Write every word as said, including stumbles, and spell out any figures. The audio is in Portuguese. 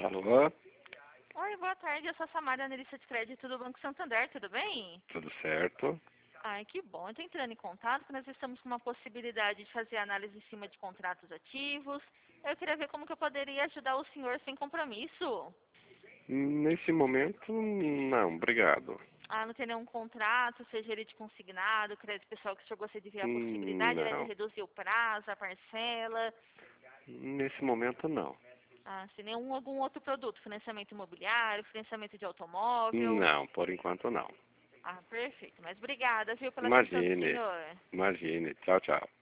Alô? Oi, boa tarde. Eu sou a Samara, analista de crédito do Banco Santander, tudo bem? Tudo certo? Ai, que bom. Eu estou entrando em contato, porque nós estamos com uma possibilidade de fazer análise em cima de contratos ativos. Eu queria ver como que eu poderia ajudar o senhor sem compromisso. Nesse momento, não, obrigado. Ah, não tem nenhum contrato, seja ele de consignado, crédito pessoal, que o senhor gostaria de ver a Hum, possibilidade, né, de Não, reduzir o prazo, a parcela. nesse momento não. Ah, se nenhum algum outro produto, financiamento imobiliário, financiamento de automóvel. Não, por enquanto não. Ah, perfeito. Mas obrigada, viu, pela atenção do Imagine, senhor. imagine. Tchau, tchau.